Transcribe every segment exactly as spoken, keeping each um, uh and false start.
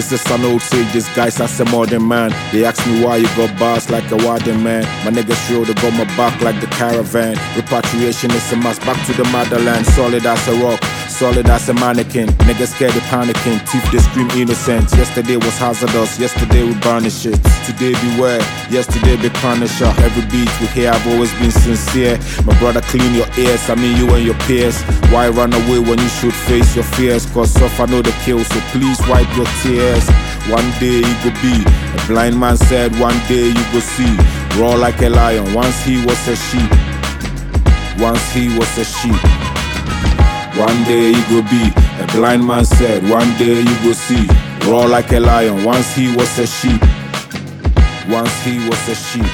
This is an old sage, this guy's as a modern man. They ask me why you got bars like a warden man. My niggas real, they got my back like the caravan. Repatriation is a must, back to the motherland. Solid as a rock, solid as a mannequin. Niggas scared they panicking, teeth they scream innocent. Yesterday was hazardous, yesterday we burnish it. Today beware, yesterday be punisher. Every beat we hear I've always been sincere. My brother clean your ears, I mean you and your peers. Why run away when you should face your fears? Cause suffer know the kill, so please wipe your tears. One day you go be, a blind man said one day you go see. Roar like a lion, once he was a sheep. Once he was a sheep. One day you go be, a blind man said one day you go see. Roar like a lion, once he was a sheep. Once he was a sheep.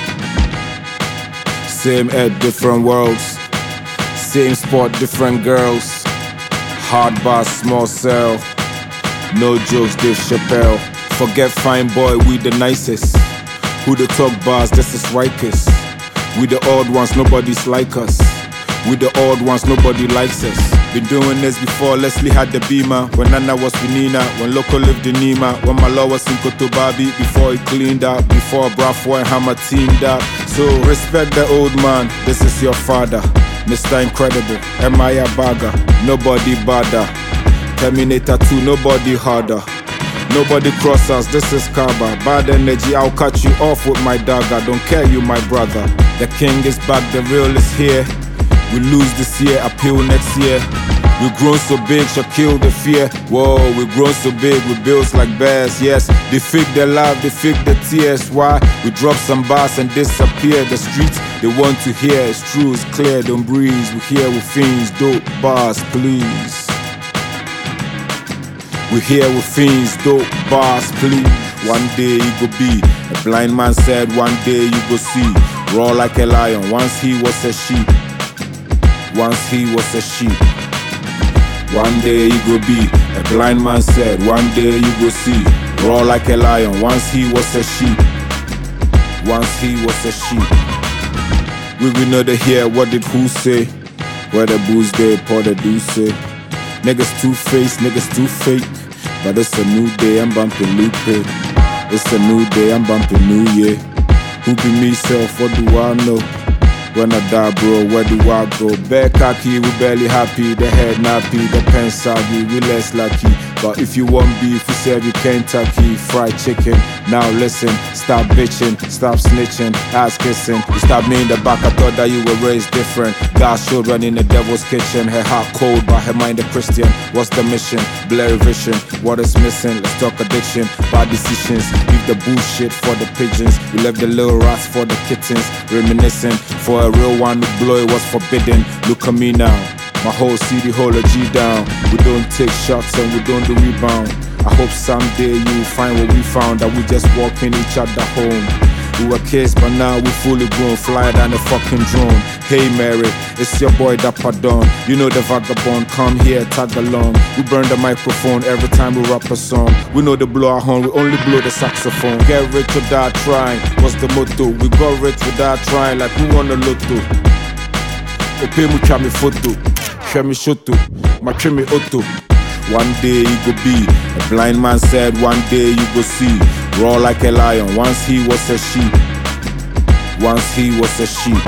Same head, different worlds. Same spot, different girls. Hard bar, small cell. No jokes, Dave Chappelle. Forget fine boy, we the nicest. Who the talk bars, this is Rikers. We the odd ones, nobody's like us. We the odd ones, nobody likes us. Been doing this before, Leslie had the Beamer. When Nana was with Nina, when Loco lived in Nima. When Malo was in Kotobabi, before he cleaned up. Before Brafo and Hammer teamed up. So respect the old man, this is your father. Mister Incredible, M I A Baga. Nobody bother. Terminator two, nobody harder. Nobody cross us, this is Kaba. Bad energy, I'll cut you off with my dagger. Don't care, you my brother. The king is back, the real is here. We lose this year, appeal next year. We grown so big, shall kill the fear. Whoa, we grown so big, we bills like bears. Yes, they fake their love, they fake the tears. Why? We drop some bars and disappear. The streets, they want to hear. It's true, it's clear, don't breeze. We here with fiends, dope bars, please. We here with fiends, dope bars, please. One day you go be, a blind man said one day you go see. Roar like a lion, once he was a sheep. Once he was a sheep. One day you go be, a blind man said one day you go see. Roar like a lion, once he was a sheep. Once he was a sheep. We will know to hear what did who say. Where the booze they pour the do say. Niggas two-faced, niggas too fake. But it's a new day, I'm bumping Lupe. It's a new day, I'm bumping New Year. Who be me self, what do I know? When I die, bro, where do I go? Bare cocky, we barely happy. The head nappy, the pen saggy, we less lucky. But if you want beef, we serve you Kentucky Fried Chicken. Now listen, stop bitching, stop snitching, ass kissing. You stabbed me in the back, I thought that you were raised different. God's children in the devil's kitchen. Her heart cold, but her mind a Christian. What's the mission? Blurry vision. What is missing? Let's talk addiction. Bad decisions, leave the bullshit for the pigeons. We left the little rats for the kittens. Reminiscing, for a real one to blow it was forbidden. Look at me now, my whole city hold a G down. We don't take shots and we don't do rebound. I hope someday you find what we found, that we just walking each other home. We were kids but now we fully grown, flyer than a fucking drone. Hey Mary, it's your boy Dapper Don. You know the vagabond, come here, tag along. We burn the microphone every time we rap a song. We know the blow our horn, we only blow the saxophone. Get rich or die trying, what's the motto? We got rich without trying, like we want a lotto. Ope mu twa me photo, share me shoto, my trim me auto. One day you go be, a blind man said one day you go see. Roar like a lion, once he was a sheep. Once he was a sheep.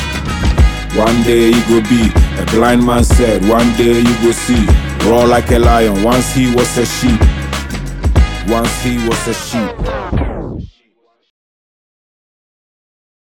One day you go be, a blind man said one day you go see. Roar like a lion, once he was a sheep. Once he was a sheep.